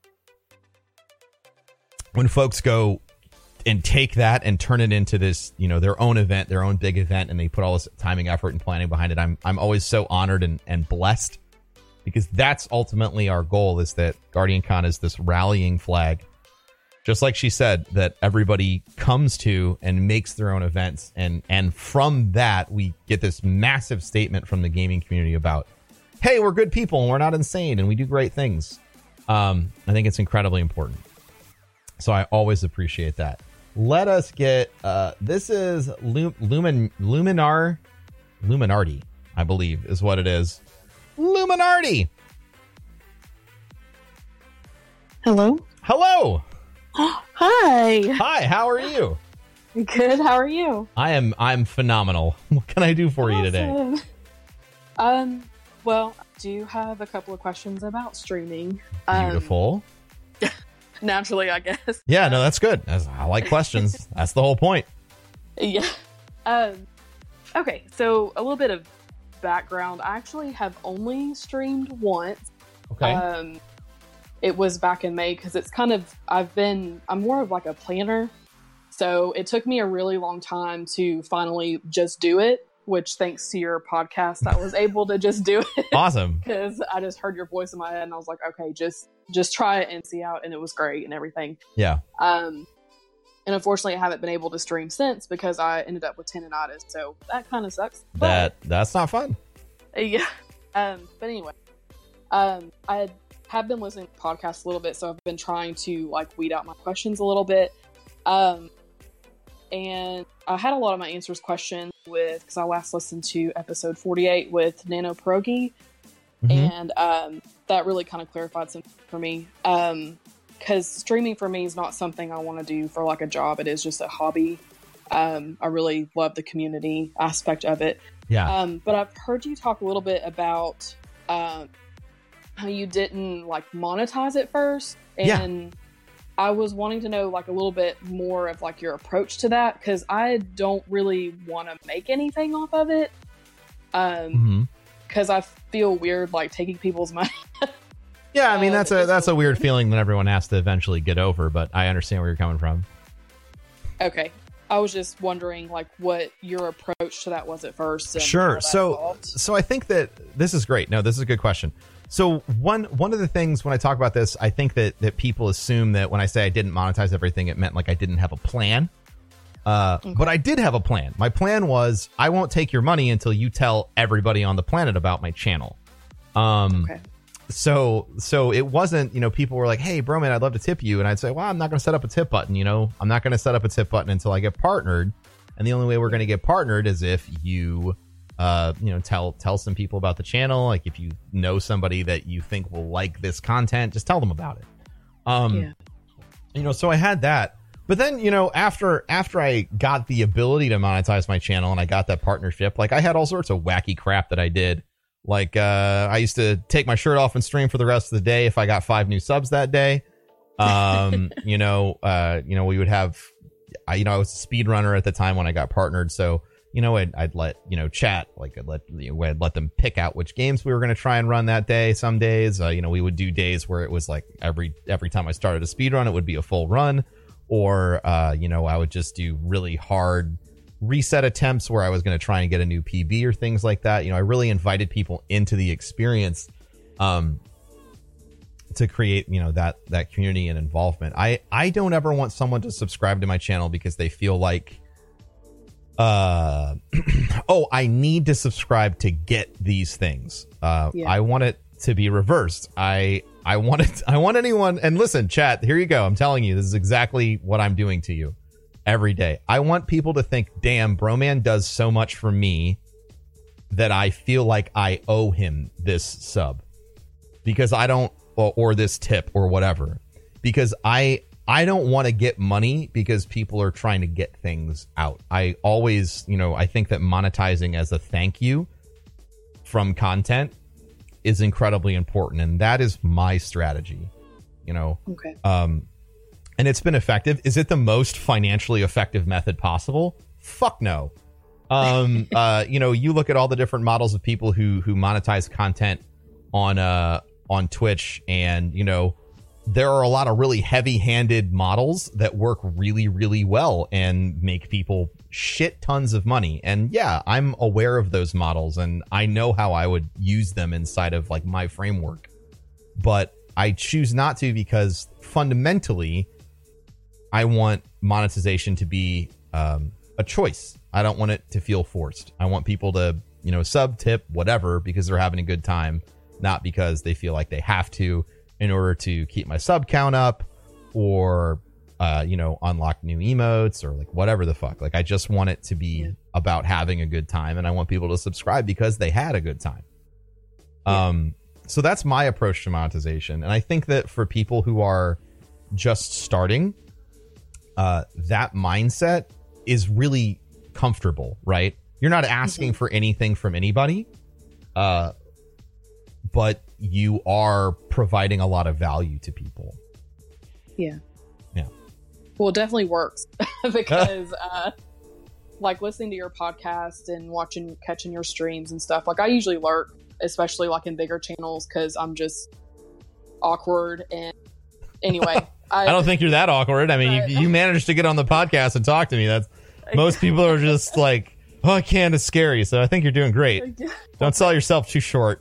when folks go and take that and turn it into this, you know, their own event, their own big event, and they put all this timing, effort, and planning behind it, I'm I'm always so honored and, and blessed, because that's ultimately our goal, is that Guardian Con is this rallying flag, just like she said, that everybody comes to and makes their own events. And, and from that, we get this massive statement from the gaming community about, hey, we're good people and we're not insane and we do great things. Um, I think it's incredibly important. So I always appreciate that. Let us get, uh, this is Lu- Lumin, Luminar, Luminardi, I believe is what it is. Luminardi. Hello. Hello. Hi. Hi, how are you? Good. How are you? I am I'm phenomenal. What can I do for you today? Awesome. Um, well, I do have a couple of questions about streaming. Um, Beautiful. Naturally, I guess. Yeah, no, that's good. That's, I like questions. That's the whole point. Yeah. Um, okay, so a little bit of background. I actually have only streamed once. Okay. Um, it was back in May, because it's kind of, I've been, I'm more of like a planner. So it took me a really long time to finally just do it, which thanks to your podcast, I was able to just do it. Awesome. Because I just heard your voice in my head and I was like, okay, just just try it and see out. And it was great and everything. Yeah. Um, and unfortunately, I haven't been able to stream since because I ended up with tendonitis. So that kind of sucks. That that's not fun. But, yeah. Um, but anyway, um, I had, have been listening to podcasts a little bit, so I've been trying to like weed out my questions a little bit. Um, and I had a lot of my answers questioned with, because I last listened to episode forty-eight with Nano Pierogi, Mhm. and um, that really kind of clarified something for me. Um, because streaming for me is not something I want to do for like a job. It is just a hobby. Um, I really love the community aspect of it. Yeah. Um, but I've heard you talk a little bit about um, how you didn't like monetize it first, Yeah. and I was wanting to know like a little bit more of like your approach to that, because I don't really want to make anything off of it. Um, hmm because I feel weird like taking people's money. Yeah, I mean Uh, that's a it's that's a weird weird. feeling that everyone has to eventually get over, but I understand where you're coming from. Okay. I was just wondering like what your approach to that was at first. And how Sure. that So evolved. so I think that this is great. No, this is a good question. So one one of the things when I talk about this, I think that that people assume that when I say I didn't monetize everything, it meant like I didn't have a plan. Uh, Okay. But I did have a plan. My plan was I won't take your money until you tell everybody on the planet about my channel. Um, Okay. So so it wasn't, you know, people were like, hey, bro, man, I'd love to tip you. And I'd say, well, I'm not going to set up a tip button. You know, I'm not going to set up a tip button until I get partnered. And the only way we're going to get partnered is if you, uh, you know, tell tell some people about the channel. Like if you know somebody that you think will like this content, just tell them about it. Um, Yeah. you know, so I had that. But then, you know, after after I got the ability to monetize my channel and I got that partnership, like I had all sorts of wacky crap that I did. Like uh, I used to take my shirt off and stream for the rest of the day if I got five new subs that day. Um, you know, uh, you know, we would have, I, you know, I was a speedrunner at the time when I got partnered. So, you know, I'd, I'd let, you know, chat, like I'd let, you know, I'd let them pick out which games we were going to try and run that day. Some days, uh, you know, we would do days where it was like every, every time I started a speedrun, it would be a full run. Or, uh, you know, I would just do really hard reset attempts where I was going to try and get a new P B or things like that. You know, I really invited people into the experience um, to create, you know, that that community and involvement. I, I don't ever want someone to subscribe to my channel because they feel like, uh, oh, I need to subscribe to get these things. Uh, Yeah. I want it to be reversed. I I want it. I want anyone. And listen, chat. Here you go. I'm telling you, this is exactly what I'm doing to you every day. I want people to think, "Damn, Broman does so much for me that I feel like I owe him this sub because I don't, or, or this tip or whatever, because I I don't want to get money because people are trying to get things out. I always, you know, I think that monetizing as a thank you from content is incredibly important, and that is my strategy, you know. Okay. Um, and it's been effective. Is it the most financially effective method possible? Fuck no. Um, uh, you know, you look at all the different models of people who who monetize content on uh on Twitch, and you know, there are a lot of really heavy-handed models that work really, really well and make people shit tons of money. And yeah, I'm aware of those models and I know how I would use them inside of like my framework. But I choose not to because fundamentally, I want monetization to be um, a choice. I don't want it to feel forced. I want people to, you know, sub, tip, whatever, because they're having a good time, not because they feel like they have to in order to keep my sub count up or, uh, you know, unlock new emotes or like whatever the fuck. Like, I just want it to be Yeah. about having a good time, and I want people to subscribe because they had a good time. Yeah. Um, so that's my approach to monetization. And I think that for people who are just starting, uh, that mindset is really comfortable, right? You're not asking for anything from anybody, uh, but you are providing a lot of value to people. Yeah. Yeah. Well, it definitely works because, uh, like listening to your podcast and watching, catching your streams and stuff. Like I usually lurk, especially like in bigger channels, because I'm just awkward. And anyway, I, I don't think you're that awkward. I mean, But- you, you managed to get on the podcast and talk to me. That's most people are just like, oh, I can't. It's scary. So I think you're doing great. Don't sell yourself too short.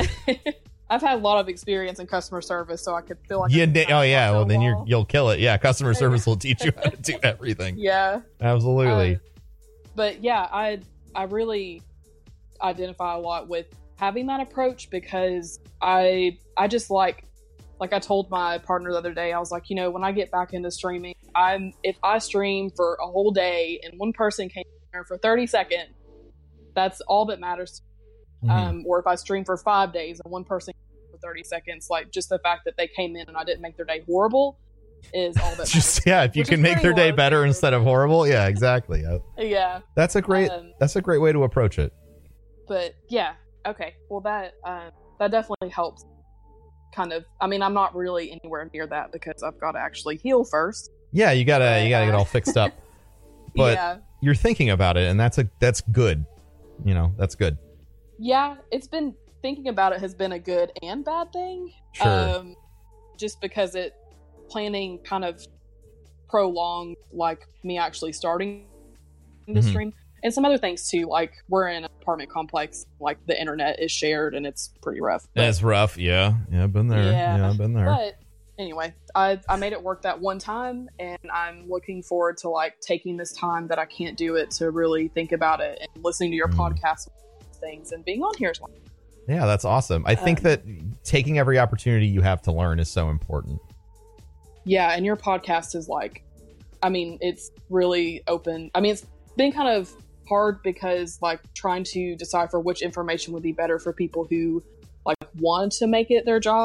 I've had a lot of experience in customer service, so I could feel like Yeah. I've been Oh yeah. after a Well, then you're while. you'll kill it. Yeah. Customer service will teach you how to do everything. Yeah. Absolutely. Uh, but yeah, I I really identify a lot with having that approach because I I just like like I told my partner the other day, I was like, you know, when I get back into streaming, I'm if I stream for a whole day and one person came here for thirty seconds, that's all that matters. Mhm. Um, or if I stream for five days and one person came for thirty seconds, like just the fact that they came in and I didn't make their day horrible is all that matters. Just yeah. If you Which can is make their pretty day low better too. instead of horrible, yeah, exactly. Uh, Yeah. That's a great. Um, That's a great way to approach it. but yeah, okay. Well, that uh, that definitely helps. Kind of. I mean, I'm not really anywhere near that because I've got to actually heal first. Yeah, you gotta But, you gotta get uh, all fixed up. But yeah, you're thinking about it, and that's a that's good. You know, that's good. yeah. It's been thinking about it has been a good and bad thing. Sure. Um, just because it planning kind of prolonged like me actually starting the Mhm. stream. And some other things too, like we're in an apartment complex, like the internet is shared and it's pretty rough. But- That's rough. Yeah, yeah, I've been there. Yeah, Yeah, I've been there. But anyway, I I made it work that one time, and I'm looking forward to like taking this time that I can't do it to really think about it and listening to your Mm. podcast things and being on here as well. Yeah, that's awesome. I think Um, that taking every opportunity you have to learn is so important. Yeah, and your podcast is like, I mean, it's really open. I mean, it's been kind of hard because like trying to decipher which information would be better for people who like want to make it their job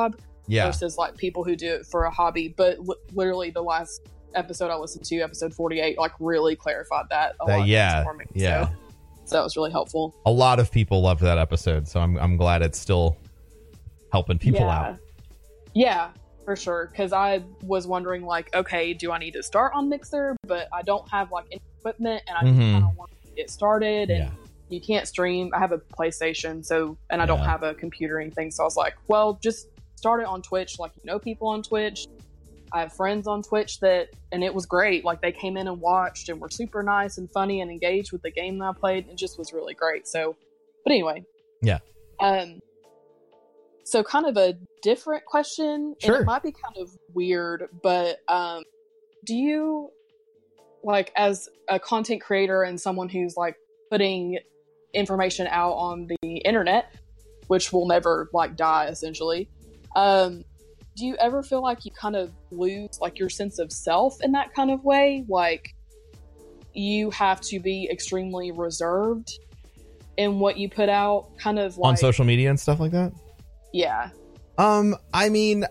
Yeah. versus like people who do it for a hobby. But li- literally the last episode I listened to, episode forty-eight, like really clarified that a That- lot yeah, for me. yeah. So, so that was really helpful. A lot of people loved that episode, so I'm I'm glad it's still helping people yeah. out. Yeah, for sure. Because I was wondering, like, okay, do I need to start on Mixer? But I don't have like any equipment, and I just Mhm. kind of want to get started. And Yeah. you can't stream. I have a PlayStation, so and I don't Yeah. have a computer or anything. So I was like, well, just start it on Twitch. Like, you know, people on Twitch. I have friends on Twitch that, and it was great. Like, they came in and watched and were super nice and funny and engaged with the game that I played. It just was really great. So, but anyway. Yeah. Um. So, kind of a different question. Sure. And it might be kind of weird, but um, do you, like, as a content creator and someone who's like putting information out on the internet, which will never like die, essentially. Um, do you ever feel like you kind of lose like your sense of self in that kind of way? Like, you have to be extremely reserved in what you put out, kind of like On social media and stuff like that? Yeah. Um, I mean,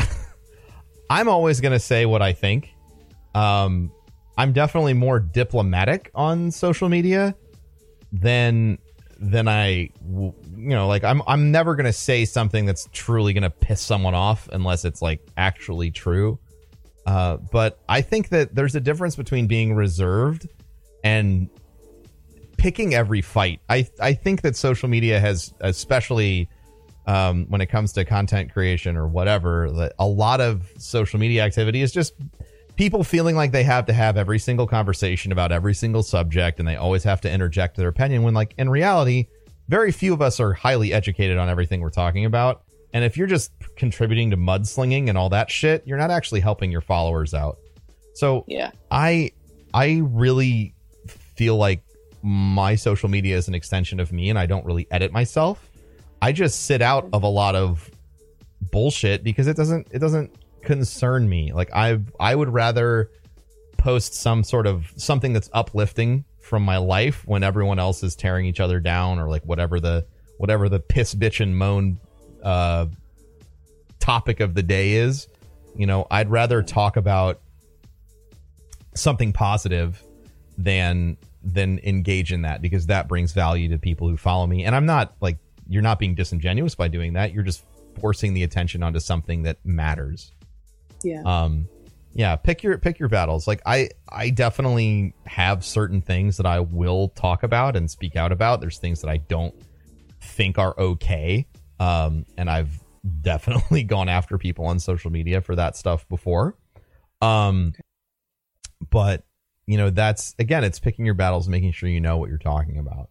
I'm always going to say what I think. Um, I'm definitely more diplomatic on social media than than I, w- you know, like I'm I'm never going to say something that's truly going to piss someone off unless it's like actually true. Uh, but I think that there's a difference between being reserved and picking every fight. I I think that social media has, especially um, when it comes to content creation or whatever, that a lot of social media activity is just people feeling like they have to have every single conversation about every single subject, and they always have to interject their opinion, when like in reality, very few of us are highly educated on everything we're talking about. And if you're just contributing to mudslinging and all that shit, you're not actually helping your followers out. So Yeah. I I really feel like my social media is an extension of me, and I don't really edit myself. I just sit out of a lot of bullshit because it doesn't it doesn't concern me. Like I I would rather post some sort of something that's uplifting from my life when everyone else is tearing each other down, or like whatever the whatever the piss bitch and moan uh topic of the day is. You know, I'd rather talk about something positive than than engage in that, because that brings value to people who follow me. And I'm not like, you're not being disingenuous by doing that. You're just forcing the attention onto something that matters. Yeah. Um, yeah, pick your pick your battles. Like I, I definitely have certain things that I will talk about and speak out about. There's things that I don't think are okay. Um, and I've definitely gone after people on social media for that stuff before. Um, but you know, that's again, it's picking your battles, making sure you know what you're talking about.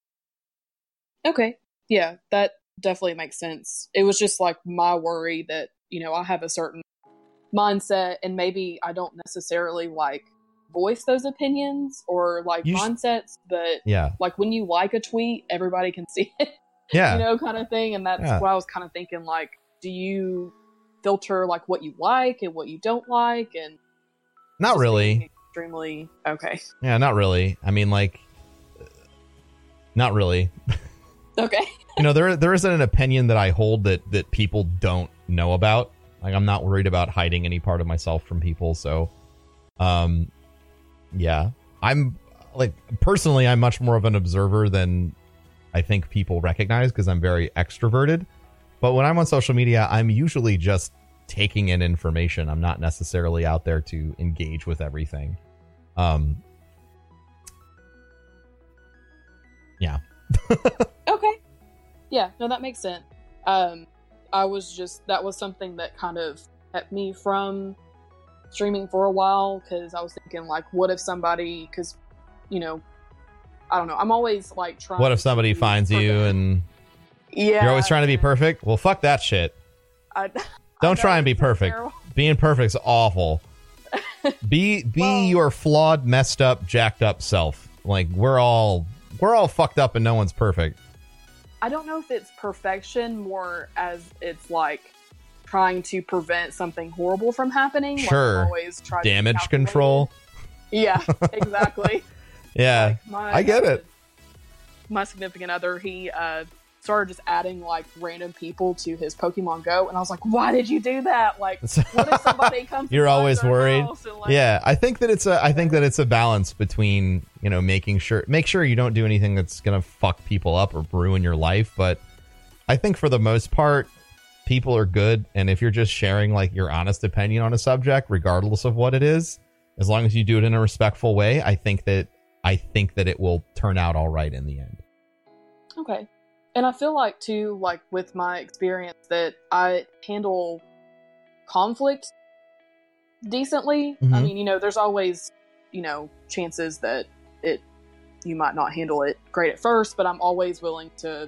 Okay. Yeah, that definitely makes sense. It was just like my worry that, you know, I have a certain mindset and maybe I don't necessarily like voice those opinions or like You sh- mindsets, but Yeah. like when you like a tweet, everybody can see it, Yeah. you know, kind of thing. And that's Yeah. what I was kind of thinking, like, do you filter like what you like and what you don't like? And Not just really. being extremely okay. Yeah, not really. I mean, like, not really. Okay. You know, there there isn't an opinion that I hold that that people don't know about. Like, I'm not worried about hiding any part of myself from people. So, um, yeah, I'm like personally, I'm much more of an observer than I think people recognize, because I'm very extroverted. But when I'm on social media, I'm usually just taking in information. I'm not necessarily out there to engage with everything. Um, yeah. Okay. Yeah, no, that makes sense. Um, I was just, that was something that kind of kept me from streaming for a while, because I was thinking, like, what if somebody, because, you know, I don't know, I'm always, like, trying What if somebody to finds you prevent- and Yeah. you're always trying to be perfect? Well, fuck that shit. I, Don't I try know, and be it's so perfect. terrible. Being perfect's awful. Be be Well- your flawed, messed up, jacked up self. Like, we're all we're all fucked up and no one's perfect. I don't know if it's perfection more as it's, like, trying to prevent something horrible from happening. Like, Sure. I'm always trying to be Damage calculated. control. Yeah, exactly. Yeah. Like, my, I get it. My significant other, he uh, started just adding like random people to his Pokemon Go, and I was like, why did you do that? Like, what if somebody comes? You're always worried. And, like, yeah, I think that it's a I think that it's a balance between, you know, making sure make sure you don't do anything that's gonna fuck people up or ruin your life. But I think for the most part, people are good, and if you're just sharing like your honest opinion on a subject, regardless of what it is, as long as you do it in a respectful way, I think that I think that it will turn out all right in the end. Okay. And I feel like, too, like, with my experience, that I handle conflict decently. Mhm. I mean, you know, there's always, you know, chances that it you might not handle it great at first, but I'm always willing to,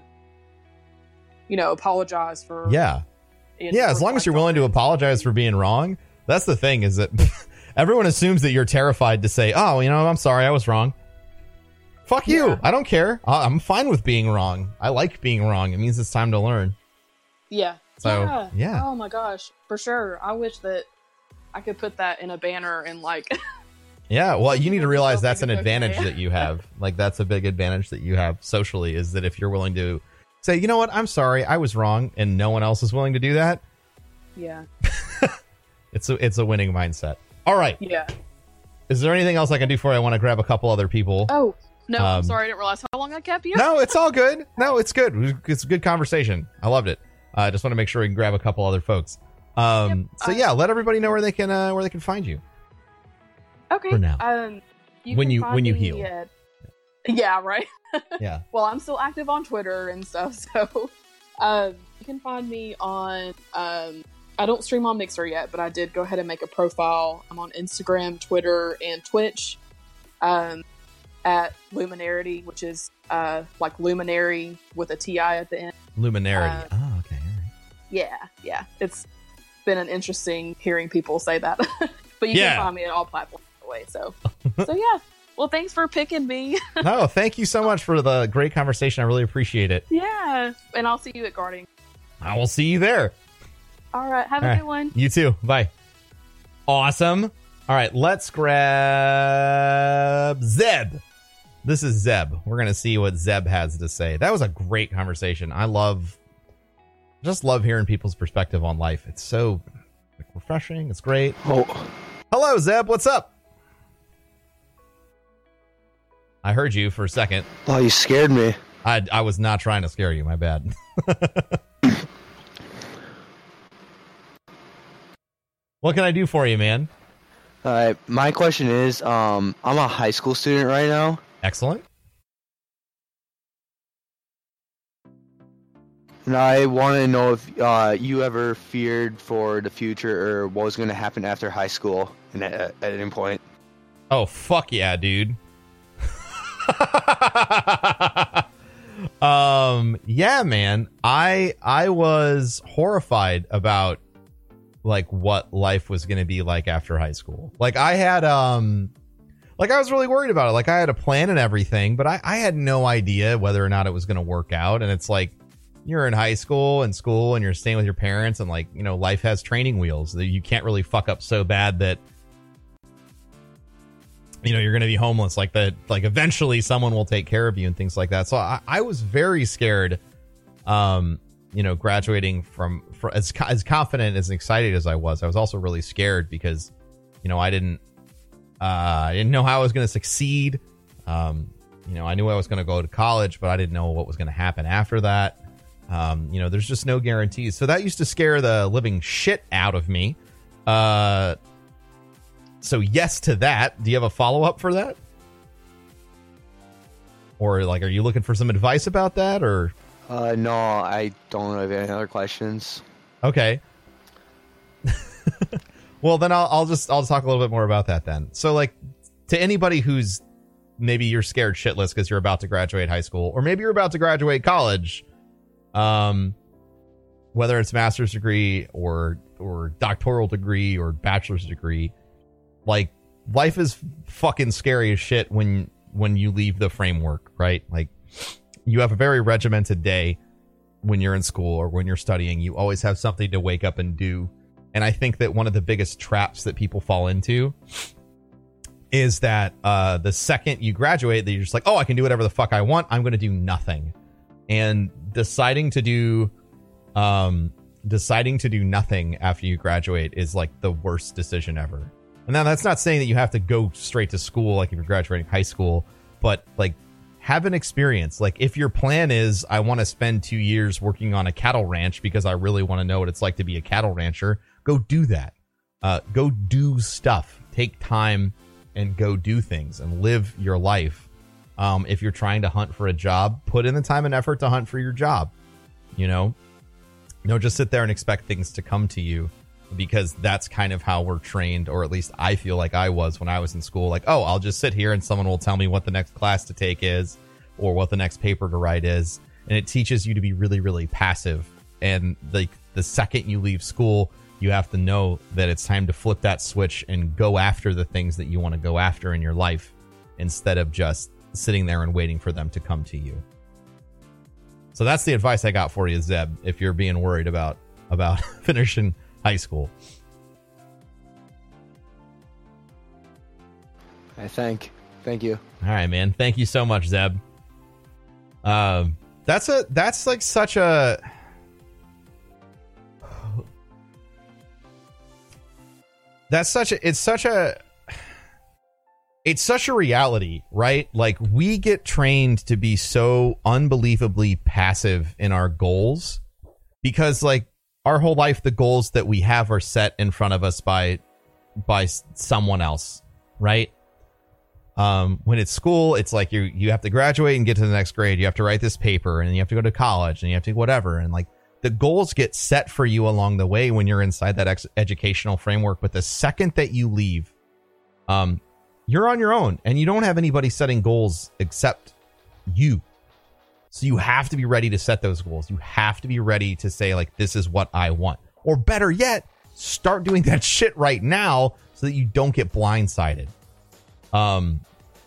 you know, apologize for... Yeah. Yeah, as long as you're willing to apologize for being wrong. That's the thing, is that everyone assumes that you're terrified to say, oh, you know, I'm sorry, I was wrong. Fuck you. Yeah. I don't care. I- I'm fine with being wrong. I like being wrong. It means it's time to learn. Yeah. So, yeah. yeah. Oh my gosh. For sure. I wish that I could put that in a banner and like... Yeah, well, you need to realize that's an Okay. advantage that you have. Like, that's a big advantage that you have socially, is that if you're willing to say, you know what, I'm sorry, I was wrong, and no one else is willing to do that, Yeah. it's a, it's a winning mindset. All right. Yeah. Is there anything else I can do for you? I want to grab a couple other people. Oh, no, Um, I'm sorry. I didn't realize how long I kept you. No, it's all good. No, it's good. It was- It's a good conversation. I loved it. I uh, just want to make sure we can grab a couple other folks. Um, Yep, so I- yeah, let everybody know where they can uh, where they can find you. Okay. For now. Um, you When can you- find when you me heal. at- yeah, right. Yeah. Well, I'm still active on Twitter and stuff, so um, you can find me on. Um, I don't stream on Mixer yet, but I did go ahead and make a profile. I'm on Instagram, Twitter, and Twitch um, at Luminarity, which is uh, like Luminary with a T I at the end. Luminarity. Uh, oh, okay. All right. Yeah, yeah. It's been an interesting hearing people say that, but you Yeah. can find me at all platforms by the way. So, so yeah. Well, thanks for picking me. No, thank you so much for the great conversation. I really appreciate it. Yeah, and I'll see you at Guarding. I will see you there. All right, have All a right. good one. You too. Bye. Awesome. All right, let's grab Zeb. This is Zeb. We're going to see what Zeb has to say. That was a great conversation. I love, just love hearing people's perspective on life. It's so like, refreshing. It's great. Oh, Hello, Zeb. What's up? I heard you for a second. oh, you scared me. I, I was not trying to scare you. My bad. What can I do for you, man? All right, my question is, um, I'm a high school student right now. Excellent. And I want to know if uh, you ever feared for the future or what was going to happen after high school and at, at any point. Oh, fuck yeah, dude. um, yeah, man. I I was horrified about like what life was going to be like after high school. Like I had um like I was really worried about it. Like I had a plan and everything, but I, I had no idea whether or not it was going to work out. And it's like you're in high school and school and you're staying with your parents and like, you know, life has training wheels that you can't really fuck up so bad that you know, you're going to be homeless like that. Like eventually someone will take care of you and things like that. So I, I was very scared, um, you know, graduating from, from as, as confident, as excited as I was, I was also really scared because, you know, I didn't, uh, I didn't know how I was going to succeed. Um, you know, I knew I was going to go to college, but I didn't know what was going to happen after that. Um, you know, there's just no guarantees. So that used to scare the living shit out of me. Uh, So yes to that. Do you have a follow-up for that? Or like, are you looking for some advice about that or? Uh, no, I don't have any other questions. Okay. Well, then I'll, I'll just, I'll talk a little bit more about that then. So like to anybody who's maybe you're scared shitless because you're about to graduate high school, or maybe you're about to graduate college, um, whether it's master's degree or, or doctoral degree or bachelor's degree, like life is fucking scary as shit when when you leave the framework, right? Like you have a very regimented day when you're in school or when you're studying. You always have something to wake up and do. And I think that one of the biggest traps that people fall into is that uh, the second you graduate, that you're just like, oh, I can do whatever the fuck I want. I'm going to do nothing. And deciding to do, um, deciding to do nothing after you graduate is like the worst decision ever. And now that's not saying that you have to go straight to school, like if you're graduating high school, but like have an experience. Like if your plan is, I want to spend two years working on a cattle ranch because I really want to know what it's like to be a cattle rancher, go do that. Uh, go do stuff. Take time and go do things and live your life. Um, if you're trying to hunt for a job, put in the time and effort to hunt for your job. You know, don't just sit there and expect things to come to you, because that's kind of how we're trained, or at least I feel like I was when I was in school. Like, oh, I'll just sit here and someone will tell me what the next class to take is or what the next paper to write is. And it teaches you to be really, really passive. And like the second you leave school, you have to know that it's time to flip that switch and go after the things that you want to go after in your life, instead of just sitting there and waiting for them to come to you. So that's the advice I got for you, Zeb, if you're being worried about about finishing high school. I thank thank you. All right, man. Thank you so much, Zeb. Um, that's a that's like such a that's such a it's such a It's such a reality, right? Like, we get trained to be so unbelievably passive in our goals because, like, our whole life, the goals that we have are set in front of us by by someone else, right? Um, when it's school, it's like you you have to graduate and get to the next grade. You have to write this paper, and you have to go to college, and you have to whatever. And, like, the goals get set for you along the way when you're inside that ex- educational framework. But the second that you leave, um, you're on your own, and you don't have anybody setting goals except you. So you have to be ready to set those goals. You have to be ready to say, like, this is what I want. Or better yet, start doing that shit right now so that you don't get blindsided. Um,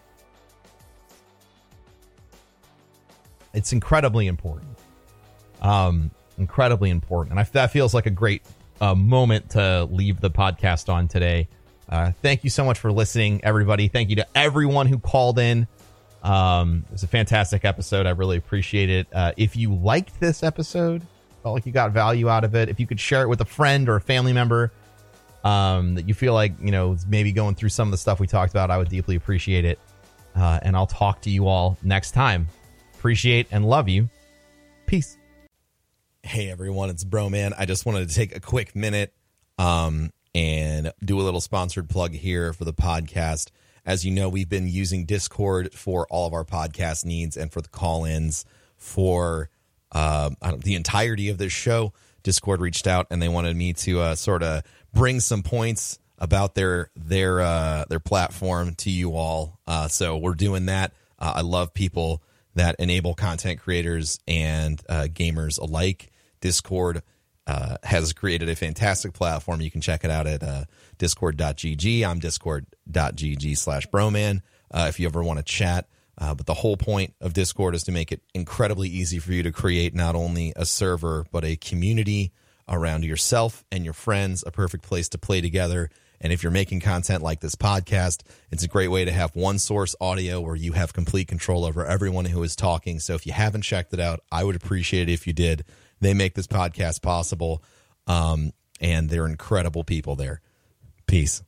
it's incredibly important. Um, incredibly important. And I, that feels like a great uh, moment to leave the podcast on today. Uh, thank you so much for listening, everybody. Thank you to everyone who called in. Um, it was a fantastic episode. I really appreciate it. Uh, if you liked this episode, felt like you got value out of it, if you could share it with a friend or a family member um, that you feel like, you know, is maybe going through some of the stuff we talked about, I would deeply appreciate it. Uh, and I'll talk to you all next time. Appreciate and love you. Peace. Hey, everyone. It's Broman. I just wanted to take a quick minute um, and do a little sponsored plug here for the podcast. As you know, we've been using Discord for all of our podcast needs and for the call-ins for uh, I don't, the entirety of this show. Discord reached out and they wanted me to uh, sort of bring some points about their their uh, their platform to you all. Uh, so we're doing that. Uh, I love people that enable content creators and uh, gamers alike. Discord uh, has created a fantastic platform. You can check it out at uh, discord dot g g. I'm discord dot g g slash broman uh, if you ever want to chat. Uh, but the whole point of Discord is to make it incredibly easy for you to create not only a server, but a community around yourself and your friends, a perfect place to play together. And if you're making content like this podcast, it's a great way to have one source audio where you have complete control over everyone who is talking. So if you haven't checked it out, I would appreciate it if you did. They make this podcast possible, um, and they're incredible people there. Peace.